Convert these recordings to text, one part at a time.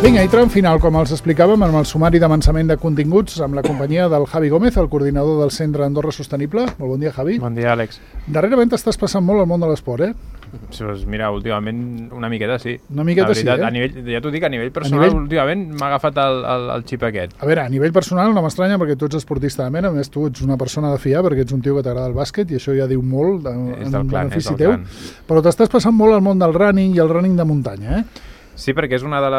Vinga, i tram final, com els explicàvem, amb el sumari d'avançament de continguts, amb la companyia del Javi Gómez, el coordinador del Centre Andorra Sostenible. Molt bon dia, Javi. Bon dia, Àlex. Darrerament estàs passant molt al món de l'esport, Pues mira, últimament una miqueta sí. Una miqueta veritat, sí, a nivell, ja t'ho dic, a nivell personal, últimament m'ha agafat el xip aquest. A veure, a nivell personal no m'estranya perquè tu ets esportista de mena, a més tu ets una persona de fiar perquè ets un tio que t'agrada el bàsquet i això ja diu molt en benefici teu. Però t'estàs passant molt al món del running i el running de muntanya, Sí, perquè és una de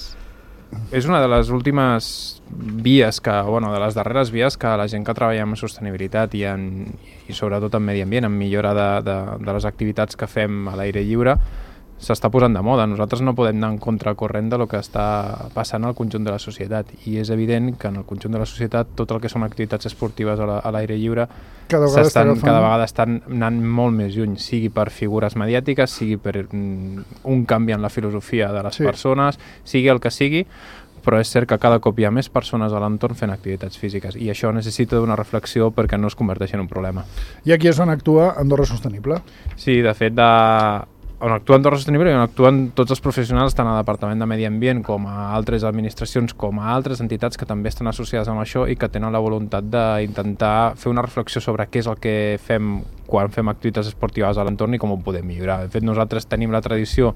les últimes vies de les darreres vies que la gent que treballa en sostenibilitat i sobretot en medi ambient, en millora de les activitats que fem a l'aire lliure, s'està posant de moda. Nosaltres no podem anar en contracorrent del que està passant al conjunt de la societat i és evident que en el conjunt de la societat tot el que són activitats esportives a l'aire lliure cada vegada estan anant molt més lluny, sigui per figures mediàtiques, sigui per un canvi en la filosofia de les persones, sigui el que sigui, però és cert que cada cop hi ha més persones a l'entorn fent activitats físiques i això necessita d'una reflexió perquè no es converteixi en un problema. I aquí és on actua Andorra Sostenible? Sí, de fet, on actua Andorra Sostenible i on actuen tots els professionals, tant al Departament de Medi Ambient com a altres administracions, com a altres entitats que també estan associades amb això i que tenen la voluntat d'intentar fer una reflexió sobre què és el que fem quan fem activitats esportives a l'entorn i com ho podem millorar. De fet, nosaltres tenim la tradició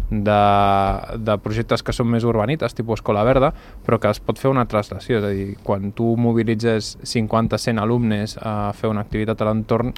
de projectes que són més urbanites, tipus Escola Verda, però que es pot fer una translació, és a dir, quan tu mobilitzes 50-100 alumnes a fer una activitat a l'entorn,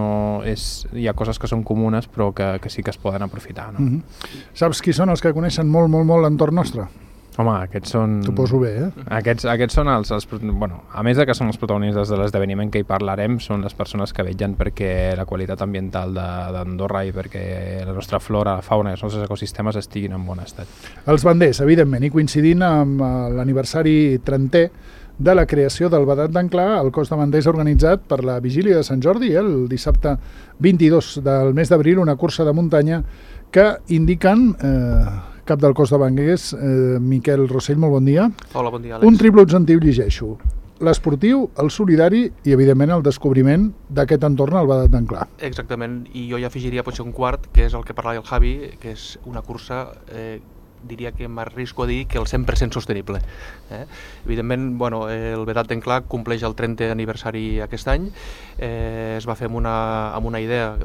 hi ha coses que són comunes però que sí que es poden aprofitar. No? Saps qui són els que coneixen molt l'entorn nostre? Home, aquests són... T'ho poso bé, Aquests són a més de que són els protagonistes de l'esdeveniment que hi parlarem, són les persones que vetllen perquè la qualitat ambiental d'Andorra i perquè la nostra flora, la fauna i els nostres ecosistemes estiguin en bon estat. Els banders, evidentment, i coincidint amb l'aniversari 30è de la creació del Vedat d'Anclar, el cos de banders ha organitzat per la vigília de Sant Jordi, el dissabte 22 del mes d'abril, una cursa de muntanya que indiquen... cap del cos de banders, Miquel Rossell, molt bon dia. Hola, bon dia, Àlex. Un triple objectiu llegeixo. L'esportiu, el solidari i, evidentment, el descobriment d'aquest entorn al Vedat d'Anclar. Exactament, i jo hi afegiria potser un quart, que és el que parlava el Javi, que és una cursa... diria que m'arrisco a dir que el 100% sostenible. Evidentment, el Vedat d'Anclar compleix el 30è aniversari aquest any. Es va fer amb una idea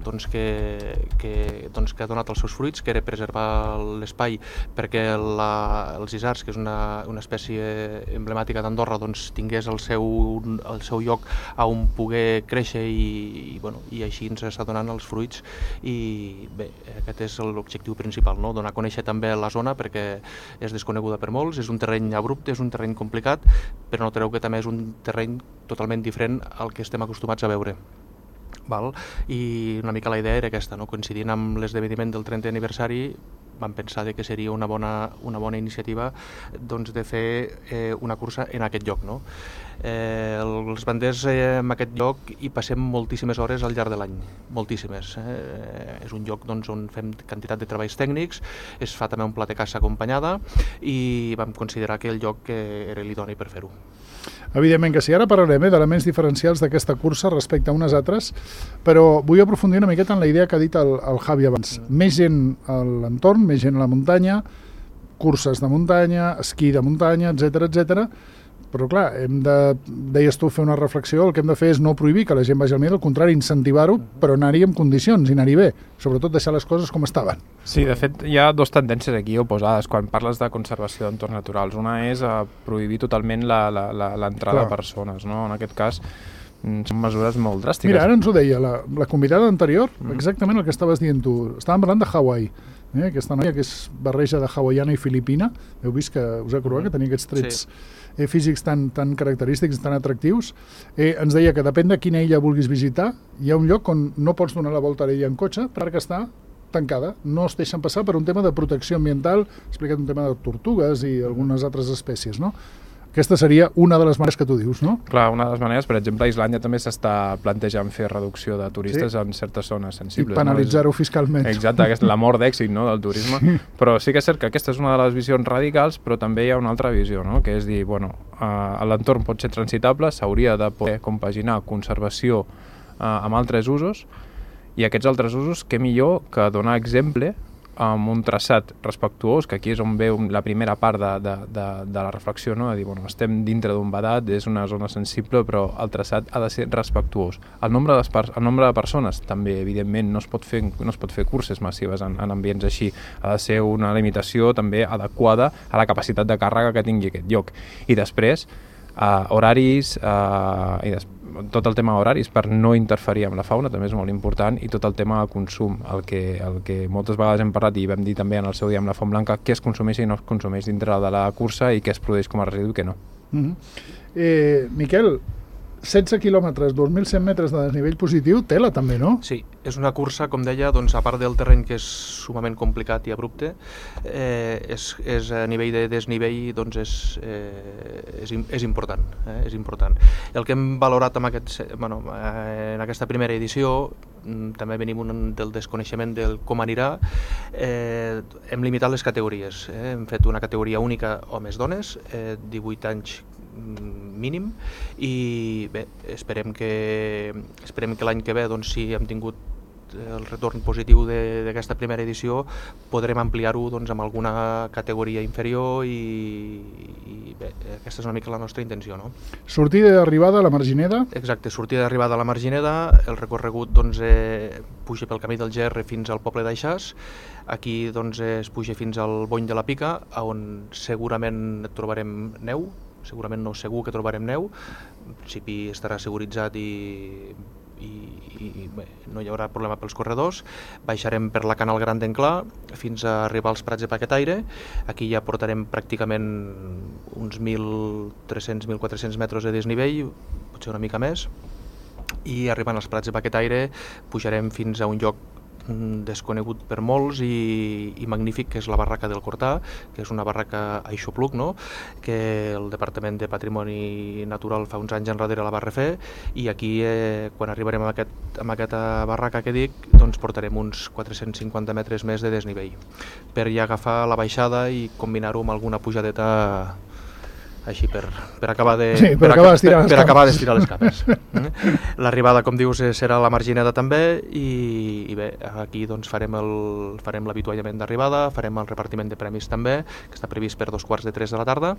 que ha donat els seus fruits, que era preservar l'espai perquè els isards, que és una espècie emblemàtica d'Andorra, tingués el seu lloc on poder créixer i així ens està donant els fruits. I bé, aquest és l'objectiu principal, no? Donar a conèixer també la zona perquè és desconeguda per molts, és un terreny abrupte, és un terreny complicat, però no treu que també és un terreny totalment diferent al que estem acostumats a veure. I una mica la idea era aquesta, coincidint amb l'esdeveniment del 30è aniversari, vam pensar que seria una bona iniciativa de fer una cursa en aquest lloc. Els banders en aquest lloc hi passem moltíssimes hores al llarg de l'any, moltíssimes. És un lloc on fem quantitat de treballs tècnics, es fa també un pla de caça acompanyada i vam considerar que el lloc era l'idoni per fer-ho. Evidentment que sí, ara parlarem d'elements diferencials d'aquesta cursa respecte a unes altres, però vull aprofundir una miqueta en la idea que ha dit el Javi abans. Més gent a l'entorn, més gent a la muntanya, curses de muntanya, esquí de muntanya, etc. Però clar, deies tu, fer una reflexió, el que hem de fer és no prohibir que la gent vagi al mir, al contrari, incentivar-ho, però anar-hi en condicions i anar-hi bé, sobretot deixar les coses com estaven. Sí, de fet, hi ha dues tendències aquí oposades quan parles de conservació d'entorns naturals. Una és prohibir totalment l'entrada de persones, no? En aquest cas, són mesures molt dràstiques. Mira, ara ens ho deia la convidada anterior, exactament el que estaves dient tu. Estàvem parlant de Hawaii, aquesta noia que és barreja de hawaiana i filipina. Heu vist que us acordeu que tenia aquests trets físics tan característics, tan atractius. Ens deia que depèn de quina illa vulguis visitar, hi ha un lloc on no pots donar la volta a l'illa en cotxe perquè està tancada, no es deixen passar per un tema de protecció ambiental, explicat un tema de tortugues i algunes altres espècies, no? Aquesta seria una de les maneres que tu dius, no? Clar, una de les maneres, per exemple, a Islàndia també s'està plantejant fer reducció de turistes en certes zones sensibles. I penalitzar-ho fiscalment. Exacte, la mort d'èxit del turisme. Però sí que és cert que aquesta és una de les visions radicals, però també hi ha una altra visió, que és dir, l'entorn pot ser transitable, s'hauria de poder compaginar conservació amb altres usos, i aquests altres usos, què millor que donar exemple amb un traçat respectuós, que aquí és on ve la primera part de la reflexió, no? De dir, bueno, estem dintre d'un vedat, és una zona sensible, però el traçat ha de ser respectuós. El nombre de persones també, evidentment, no es pot fer curses massives en ambients així. Ha de ser una limitació també adequada a la capacitat de càrrega que tingui aquest lloc. I després, horaris, tot el tema horaris per no interferir amb la fauna també és molt important, i tot el tema de consum, el que moltes vegades hem parlat i vam dir també en el seu dia amb la Font Blanca, què es consumeix i no es consumeix dintre de la cursa i què es produeix com a residu i què no. Miquel, 16 quilòmetres, 2.100 metres de desnivell positiu, tela també, no? Sí, és una cursa, com deia, doncs, a part del terreny que és sumament complicat i abrupte, és a nivell de desnivell doncs és important. És important. El que hem valorat en aquesta primera edició, també venim del desconeixement del com anirà, hem limitat les categories. Hem fet una categoria única homes-dones, 18 anys mínim, i bé, esperem que l'any que ve, doncs, si hem tingut el retorn positiu d'aquesta primera edició, podrem ampliar-ho doncs, amb alguna categoria inferior, i bé, aquesta és una mica la nostra intenció, no? Sortida d'arribada a la Margineda? Exacte, sortida d'arribada a la Margineda, el recorregut doncs, puja pel camí del Gerri fins al poble d'Aixàs. Aquí doncs, es puja fins al Bony de la Pica, on segurament trobarem neu, segurament no, segur que trobarem neu, en principi estarà seguritzat i bé, no hi haurà problema pels corredors. Baixarem per la Canal Gran d'Enclà fins a arribar als Prats de Paquetaire. Aquí ja portarem pràcticament uns 1.300-1.400 metres de desnivell, potser una mica més, i arribant als Prats de Paquetaire pujarem fins a un lloc desconegut per molts i magnífic, que és la barraca del Cortà, que és una barraca aixopluc, no? Que el Departament de Patrimoni Natural fa uns anys enrere la va refer, i aquí quan arribarem a aquesta barraca que dic, doncs portarem uns 450 metres més de desnivell per ja agafar la baixada i combinar-ho amb alguna pujadeta així per acabar d'estirar les capes. L'arribada, com dius, serà a la Margineda també, i bé, aquí doncs farem l'avituallament d'arribada, farem el repartiment de premis també, que està previst per 2:15 de la tarda.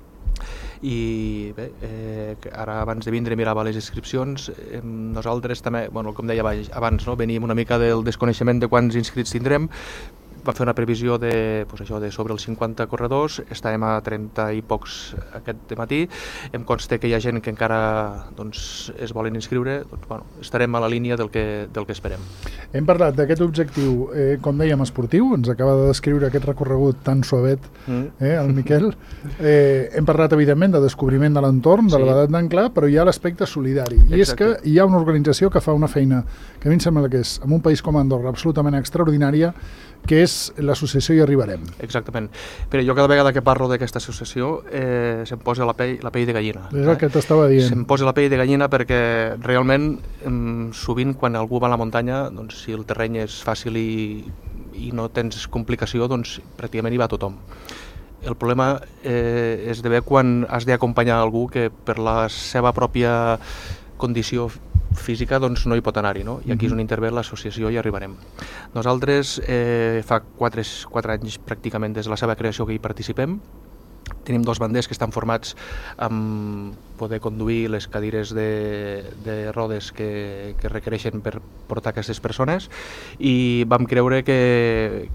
I bé, ara abans de vindre mirava les inscripcions. Nosaltres també, com deia abans, no? Veníem una mica del desconeixement de quants inscrits tindrem. Vam fer una previsió de sobre els 50 corredors, estàvem a 30 i pocs aquest matí. Em consta que hi ha gent que encara es volen inscriure, estarem a la línia del que esperem. Hem parlat d'aquest objectiu, com dèiem, esportiu, ens acaba de descriure aquest recorregut tan suavet, el Miquel. Hem parlat, evidentment, de descobriment de l'entorn, de la vedat d'Enclà, però hi ha l'aspecte solidari. I és que hi ha una organització que fa una feina que a mi em sembla que és, en un país com Andorra, absolutament extraordinària, que és l'associació Hi Arribarem. Exactament. Però jo cada vegada que parlo d'aquesta associació se'm posa la pell de gallina. És el que t'estava dient. Se'm posa la pell de gallina perquè realment sovint quan algú va a la muntanya, doncs, si el terreny és fàcil i no tens complicació, doncs pràcticament hi va tothom. El problema és de veure quan has d'acompanyar algú que per la seva pròpia condició física doncs no hi pot anar-hi, no? I aquí és on intervé l'associació Hi Arribarem. Nosaltres fa 4 anys pràcticament des de la seva creació que hi participem. Tenim 2 banders que estan formats amb poder conduir les cadires de rodes que requereixen per portar aquestes persones, i vam creure que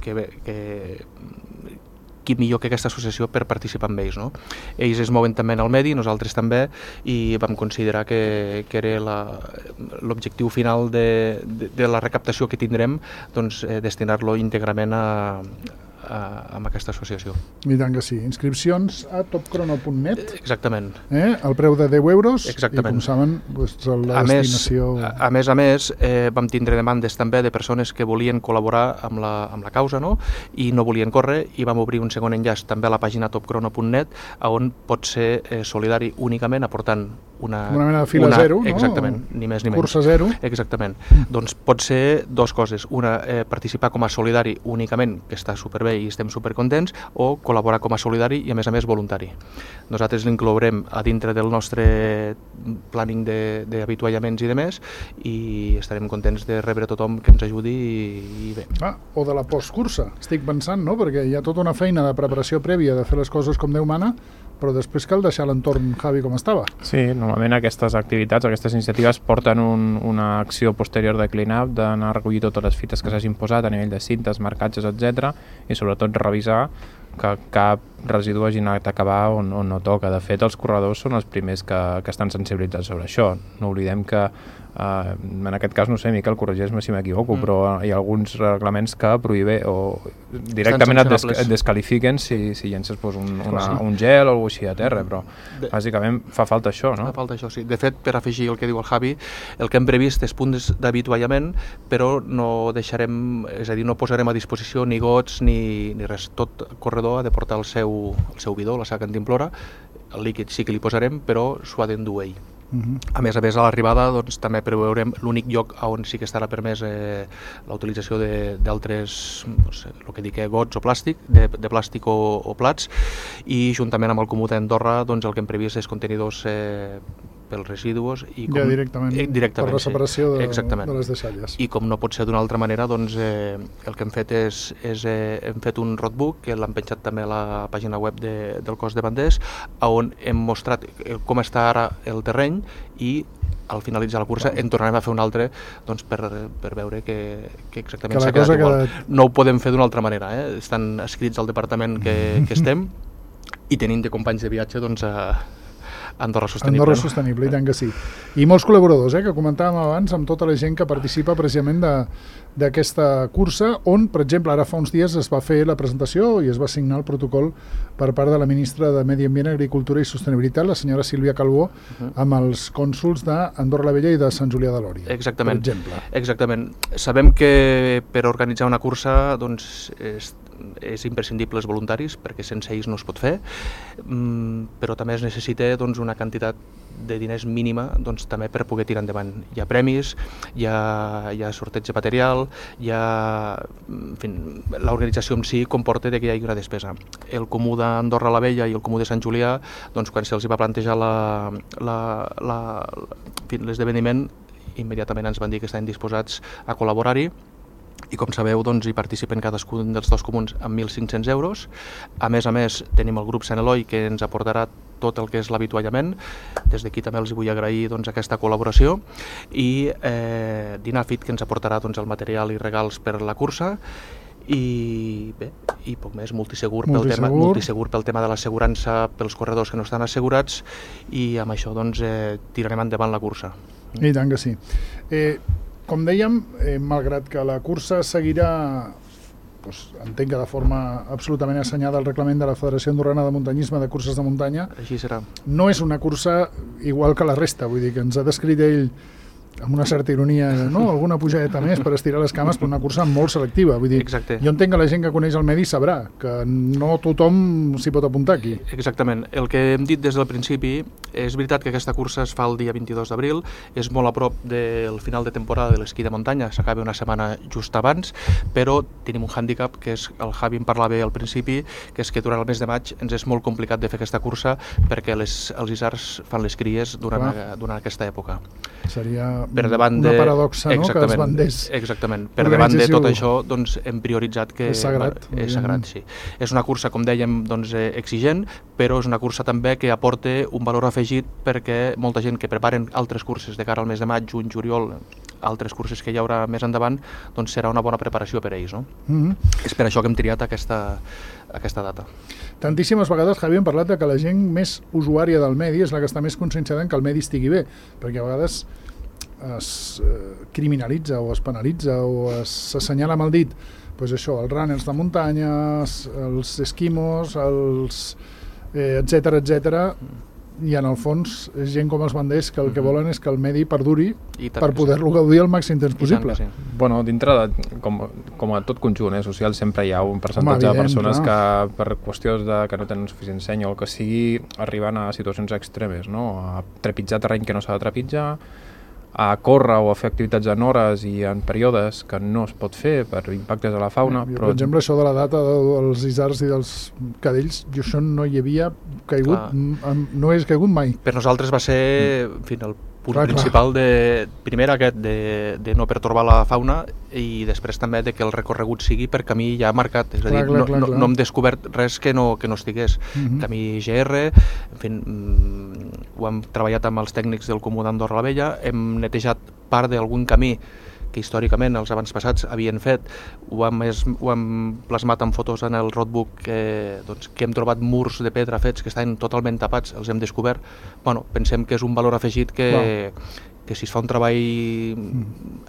qui millor que aquesta associació per participar amb ells, no? Ells es mouen també en el medi, nosaltres també, i vam considerar que era l'objectiu final de la recaptació que tindrem, doncs destinar-lo íntegrament amb aquesta associació. I tant que sí. Inscripcions a topcrono.net. Exactament. El preu de 10 euros. Exactament. I com saben, la destinació... A més, vam tindre demandes també de persones que volien col·laborar amb la causa, no? I no volien córrer, i vam obrir un segon enllaç també a la pàgina topcrono.net, on pot ser solidari únicament aportant una mena de fila zero, no? Exactament, ni més ni menys. Cursa zero. Exactament. Doncs pot ser dues coses. Una, participar com a solidari únicament, que està superbé i estem supercontents, o col·laborar com a solidari i, a més voluntari. Nosaltres l'inclourem a dintre del nostre planning d'avituallaments i de més, i estarem contents de rebre tothom que ens ajudi i bé. O de la postcursa, estic pensant, no? Perquè hi ha tota una feina de preparació prèvia de fer les coses com Déu mana, però després cal deixar l'entorn, Javi, com estava. Sí, normalment aquestes activitats, aquestes iniciatives porten una acció posterior de clean-up, d'anar a recollir totes les fites que s'hagin posat a nivell de cintes, marcatges, etc. I sobretot revisar que cap residu hagi anat a acabar on no toca. De fet, els corredors són els primers que estan sensibilitzats sobre això. No oblidem que, en aquest cas, no sé, Miquel, corregeix-me si m'equivoco, però hi ha alguns reglaments que prohibeixen o directament et descalifiquen si llences un gel o alguna cosa així a terra, però bàsicament fa falta això, no? Fa falta això, sí. De fet, per afegir el que diu el Javi, el que hem previst és punts d'avituallament, però no deixarem, és a dir, no posarem a disposició ni gots ni res. Tot corredor ha de portar el seu bidó, la seva cantimplora. El líquid sí que li posarem, però s'ho ha d'endur ell. A més, a l'arribada doncs, també preveurem l'únic lloc on sí que estarà permès la utilització d'altres, no sé, el que dic, gots o plàstic, de plàstic o plats, i juntament amb el Comú d'Andorra doncs, el que hem previst és contenidors pels residus i directament per la separació de les deixalles. I com no pot ser d'una altra manera, doncs, el que hem fet hem fet un roadbook que l'hem penjat també a la pàgina web del cos de banders, on hem mostrat com està ara el terreny, i al finalitzar la cursa en tornarem a fer un altre, doncs, per veure que exactament s'ha quedat igual. No ho podem fer d'una altra manera, estan escrits al departament que estem, i tenim de companys de viatge, doncs, Andorra Sostenible. Andorra Sostenible, i tant que sí. I molts col·laboradors, que comentàvem abans, amb tota la gent que participa precisament d'aquesta cursa, on, per exemple, ara fa uns dies es va fer la presentació i es va signar el protocol per part de la ministra de Medi Ambient, Agricultura i Sostenibilitat, la senyora Sílvia Calbó, amb els cònsols d'Andorra la Vella i de Sant Julià de Lòria, per exemple. Exactament. Sabem que per organitzar una cursa doncs, és imprescindible els voluntaris, perquè sense ells no es pot fer, però també es necessita doncs, una quantitat de diners mínima doncs, també per poder tirar endavant. Hi ha premis, hi ha sorteig de material, l'organització en si comporta que hi hagi una despesa. El Comú d'Andorra la Vella i el Comú de Sant Julià, doncs, quan se'ls va plantejar l'esdeveniment, immediatament ens van dir que estaven disposats a col·laborar-hi, i com sabeu doncs, hi participen cadascun dels dos comuns amb 1.500 euros. A més, tenim el grup Sant Eloi, que ens aportarà tot el que és l'avituallament. Des d'aquí també els vull agrair doncs, aquesta col·laboració, i Dinafit, que ens aportarà doncs, el material i regals per la cursa, i bé, i poc més. Multisegur pel tema de l'assegurança pels corredors que no estan assegurats, i amb això doncs, tirarem endavant la cursa. I tant que sí. Com dèiem, malgrat que la cursa seguirà, entenc que de forma absolutament assenyada al reglament de la Federació Andorrana de Muntanyisme de Curses de Muntanya, així serà. No és una cursa igual que la resta, vull dir que ens ha descrit ell amb una certa ironia, no? Alguna pujadeta més per estirar les cames, però una cursa molt selectiva. Vull dir, exacte. Jo entenc que la gent que coneix el medi sabrà que no tothom s'hi pot apuntar aquí. Exactament. El que hem dit des del principi, és veritat que aquesta cursa es fa el dia 22 d'abril, és molt a prop del final de temporada de l'esquí de muntanya, s'acaba una setmana just abans, però tenim un hàndicap, que és, el Javi en parlava al principi, que és que durant el mes de maig ens és molt complicat de fer aquesta cursa, perquè els isards fan les cries durant aquesta època. Seria una paradoxa, no? Que els banders... Exactament. Per davant de tot això, doncs, hem prioritzat que... És sagrat. És sagrat, sí. És una cursa, com dèiem, doncs, exigent, però és una cursa també que aporta un valor afegit, perquè molta gent que preparen altres curses de cara al mes de maig, juny, juliol, altres curses que hi haurà més endavant, doncs serà una bona preparació per a ells, no? És per això que hem triat aquesta data. Tantíssimes vegades, Javi, hem parlat que la gent més usuària del medi és la que està més conscienciada en que el medi estigui bé, perquè a vegades es criminalitza o es penalitza o s'assenyala amb el dit, doncs això, els runners de muntanya, els esquimos, etc. i en el fons és gent com els banders que el que volen és que el medi perduri per que poder-lo gaudir el màxim temps possible. Sí. Bueno, dintre de, com a tot conjunt social, sempre hi ha un percentatge de persones que per qüestions que no tenen suficient seny o el que sigui, arriben a situacions extremes, no? A trepitjar terreny que no s'ha de trepitjar, a córrer o a fer activitats en hores i en períodes que no es pot fer per impactes a la fauna. Per exemple, això de la data dels isards i dels cadells, jo això no hi havia caigut, no he caigut mai. Per nosaltres va ser en fi, el punt principal primer aquest de no pertorbar la fauna i després també de que el recorregut sigui per camí ja marcat, és a dir, no hem descobert res que no estigués. Camí GR, en fi, ho hem treballat amb els tècnics del Comú d'Andorra la Vella, hem netejat part d'algun camí que històricament els avantpassats havien fet, ho hem plasmat en fotos en el roadbook que hem trobat murs de pedra fets que estaven totalment tapats, els hem descobert. Bueno, pensem que és un valor afegit que si es fa un treball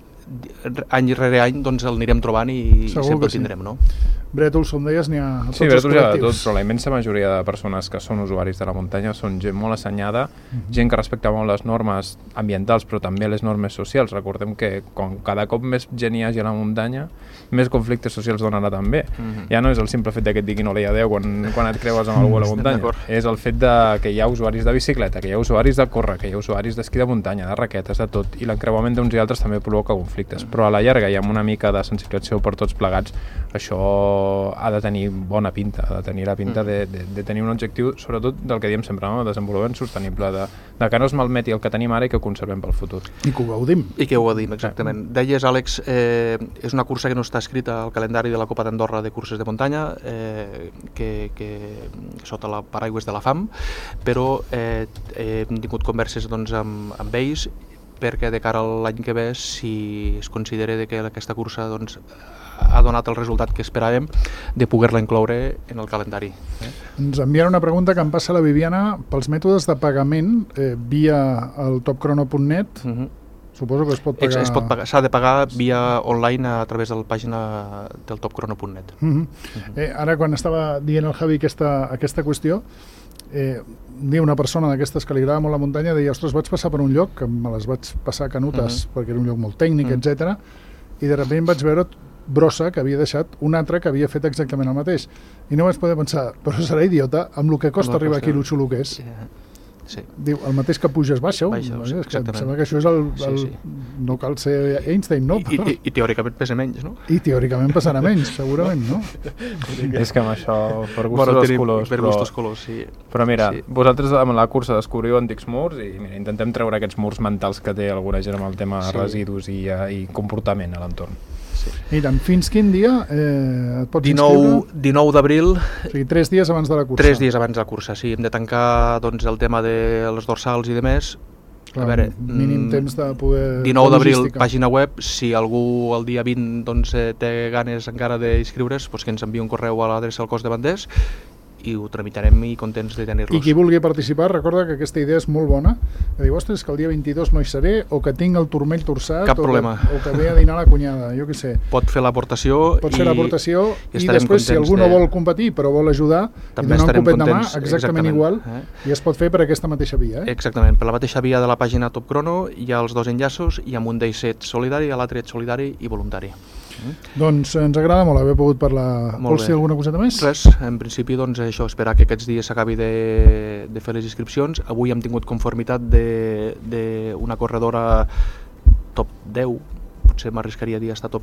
any rere any doncs el anirem trobant i sempre el tindrem, no? Brètols, com deies, n'hi ha a tots els col·lectius. Sí, Brètols hi ha de tot, però la immensa majoria de persones que són usuaris de la muntanya són gent molt assenyada, gent que respecta molt les normes ambientals, però també les normes socials. Recordem que com cada cop més gent hi hagi a la muntanya, més conflictes socials donarà també. Ja no és el simple fet que et diguin olé adeu quan et creues amb algú a la muntanya. És el fet que hi ha usuaris de bicicleta, que hi ha usuaris de córrer, que hi ha usuaris d'esquí de muntanya, de raquetes, de tot, i l'encreuament d'uns i altres també provoca conflictes. Però a la llarga i amb una mica de sensibilització per tots plegats, això ha de tenir bona pinta, ha de tenir la pinta de tenir un objectiu, sobretot del que diem sempre, no? Desenvolupament sostenible, de que no es malmeti el que tenim ara i que ho conservem pel futur. I que ho gaudim. I que ho gaudim, exactament. Deies, Àlex, és una cursa que no està escrita al calendari de la Copa d'Andorra de curses de muntanya, que sota la paraigües de la FAM, però hem tingut converses amb ells perquè de cara a l'any que ve, si es considera que aquesta cursa ha donat el resultat que esperàvem, de poder-la incloure en el calendari. Ens envien una pregunta que em passa la Viviana pels mètodes de pagament via el topcrono.net. Suposo que es pot pagar... S'ha de pagar via online a través de la pàgina del topcrono.net. Ara, quan estava dient el Javi aquesta qüestió, una persona d'aquestes que li agrada molt la muntanya deia, ostres, vaig passar per un lloc, que me les vaig passar canutes perquè era un lloc molt tècnic, etc. I de sobte vaig veure brossa que havia deixat un altre que havia fet exactament el mateix. I no vaig poder pensar, però serà idiota amb el que costa arribar aquí, el xulo que és. Sí. Diu, el mateix que puges, baixa-ho. Em sembla que això és no cal ser Einstein, no? I teòricament pesa menys, no? I teòricament pesarà menys, segurament, no? És que amb això, per gustos colors. Per gustos colors, sí. Però mira, vosaltres amb la cursa descobriu antics murs i intentem treure aquests murs mentals que té alguna gent amb el tema residus i comportament a l'entorn. Mira, fins quin dia et pots inscriure? 19 d'abril. O sigui, 3 dies abans de la cursa. 3 dies abans de la cursa, sí. Hem de tancar el tema de les dorsals i demés. A veure, mínim temps de poder... 19 d'abril, pàgina web. Si algú el dia 20 té ganes encara d'inscriure's, que ens enviï un correu a l'adreça del cos de banders i ho tramitarem i contents de tenir-los. I qui vulgui participar, recorda que aquesta idea és molt bona, que diu, ostres, que el dia 22 no hi seré, o que tinc el turmell torçat, o que ve a dinar la cunyada, jo què sé. Pot fer l'aportació i després, si algú no vol competir però vol ajudar i donar un copet de mà, exactament igual, i es pot fer per aquesta mateixa via. Exactament, per la mateixa via de la pàgina Top Crono hi ha els dos enllaços, hi ha un d'ells solidari, l'altre solidari i voluntari. Doncs ens agrada molt haver pogut parlar. Vols dir alguna coseta més? Res, en principi això, esperar que aquests dies s'acabi de fer les inscripcions. Avui hem tingut conformitat d'una corredora top 10, potser m'arriscaria a dir estar top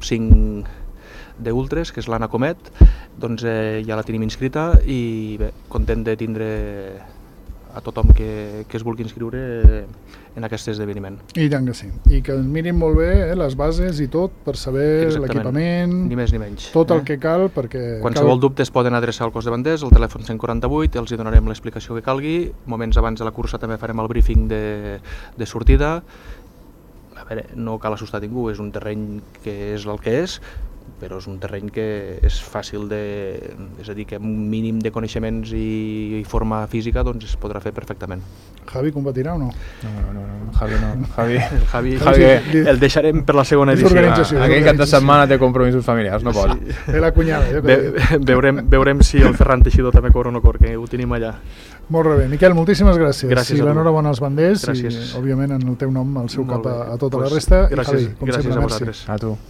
5 d'ultres, que és l'Anna Comet. Doncs ja la tenim inscrita i bé, content de tindre a tothom que es vulgui inscriure en aquest esdeveniment. I tant que sí. I que mirin molt bé les bases i tot per saber l'equipament, ni més ni menys. Tot el que cal perquè... Qualsevol dubte es poden adreçar al cos de banders, al telèfon 148, els hi donarem l'explicació que calgui. Moments abans de la cursa també farem el briefing de sortida. A veure, no cal assustar ningú, és un terreny que és el que és. però és un terreny que és fàcil és a dir, que amb un mínim de coneixements i forma física doncs es podrà fer perfectament. Javi competirà o no? No, Javi no. El Javi el deixarem per la segona edició. Aquell cap de setmana té compromisos familiars, no pot. Té la cunyada. Veurem si el Ferran Teixidor també corre o no corre, que ho tenim allà. Molt bé. Miquel, moltíssimes gràcies. Gràcies a tu. L'enhorabona als banders gràcies. I, òbviament, en el teu nom, el seu cap a tota la Pues, resta. Gràcies, I, Javi, com gràcies sempre, a merci. vosaltres. A tu.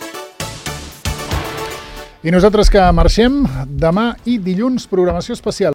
I nosaltres que marxem demà i dilluns, programació especial.